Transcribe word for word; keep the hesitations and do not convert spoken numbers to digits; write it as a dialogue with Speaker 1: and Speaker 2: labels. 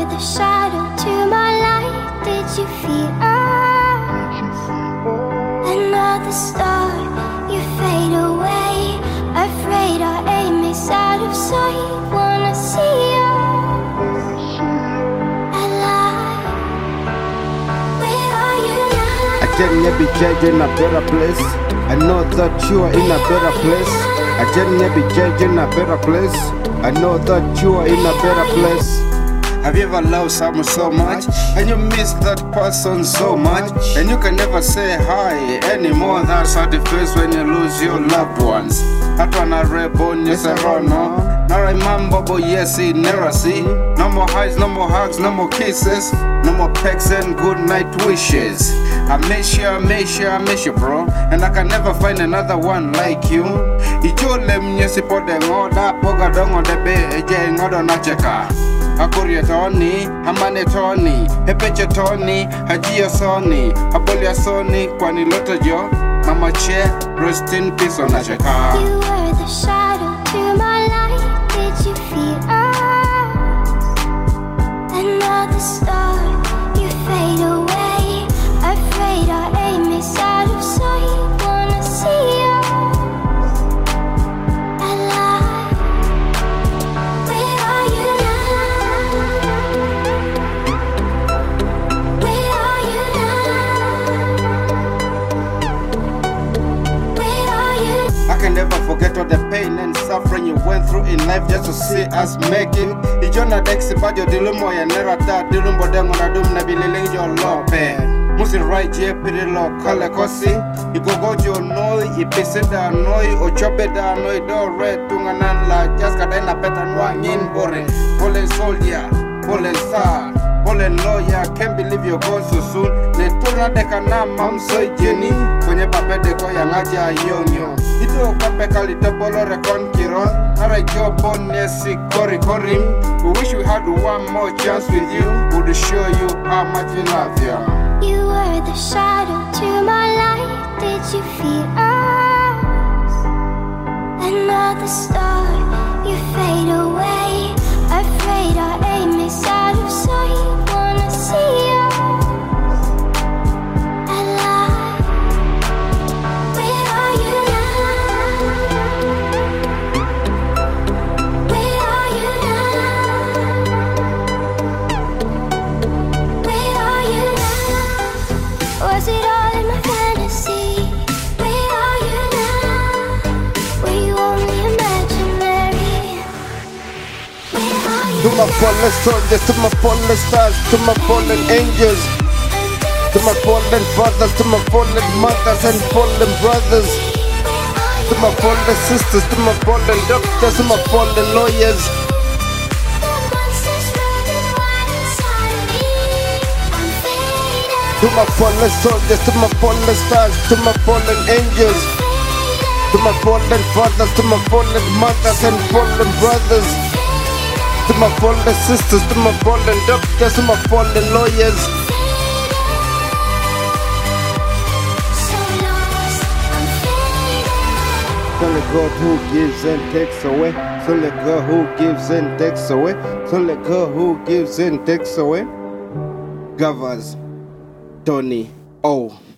Speaker 1: the shadow to my light. Did you feel us? Another star, you fade away. Afraid our aim is out of sight. Wanna see us alive. Where are you now?
Speaker 2: I didn't be judged in a better place. I know that you are in a better place. I didn't be judged in a better place. I know that you are in a better place. Have you ever loved someone so much and you miss that person so much, and you can never say hi anymore? That's how it feels when you lose your loved ones. Hata na reborn yeserono Nara mambo bo yesi nerasi. No more highs, no more hugs, no more kisses, no more pecks and good night wishes. I miss you, I miss you, I miss you, bro, and I can never find another one like you. Ichole mnyesi pode ngoda poga dongo debe eje ngodo nacheka. Akuria toni, amane toni, hepeche toni, hajia soni, abolia soni, kwani loto jo, mama che, rest in peace on nacheka.
Speaker 1: You were the shadow to my light. Did you feel us? Another star, you fade away. Afraid our aim is out of sight. Wanna see us alive. Where are you now? Where are you now? Where are you?
Speaker 2: I can never forget all the pain and suffering you went through in life just to see us make it. Ijona dexi badio dilumo ya nerata dilumbo dengo na dum na bilileng jo lope. Musi right here piri lo kale kosi. Igogojo noi ipisida noi ochopeda noi do red tunganan la just kadena peta nwa ngin bore. Pole soldier, pole star, pole lawyer, can't believe you're gone so soon. Ne tuna deka na mam soy jeni kwenye papede ko ya ngaja yonyo. Ito kape kalito polo rekon kiron. Nara jo bonesi kori korim. We wish we had one more chance with you. Would show you how much we love you.
Speaker 1: You were the shadow to my light. Did you feel us? Another star, you fade away. Afraid our aim is out of sight. Wanna see us alive. Where are you now? Where are you now? Where are you now? Was it all in my fantasy? Where are you now? Were you only imaginary? Where are you
Speaker 2: To my fallen soldiers, to my fallen stars, to my fallen angels, to my fallen fathers, to my fallen mothers and fallen brothers, to my fallen sisters, to my fallen doctors, to my fallen lawyers. To my fallen soldiers, to my fallen stars, to my fallen angels, to my fallen fathers, to my fallen mothers and fallen brothers, to my fallen sisters, to my fallen doctors, to my fallen lawyers. It's only God who gives and takes away. It's only God who gives and takes away. It's only God who gives and takes away. Governs Tony O.